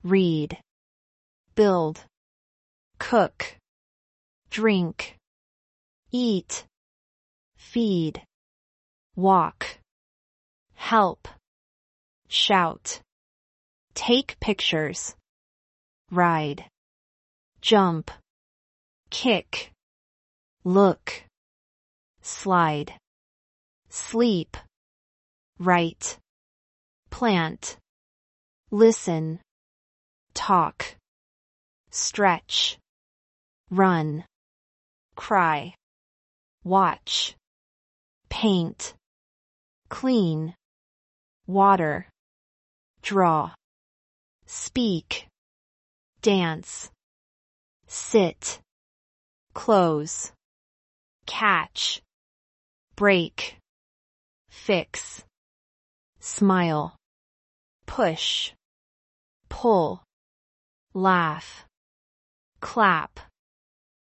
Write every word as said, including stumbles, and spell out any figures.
read, build, cook, drink, eat, feed, walk, help, shout, take pictures, ride, jump, kick, look, slide, sleep, write, plant, listen, talk, stretch, run, cry, watch, paint, clean, water, draw, speak, dance, sit, close, catch, break, fix, smile, push, pull, laugh, clap,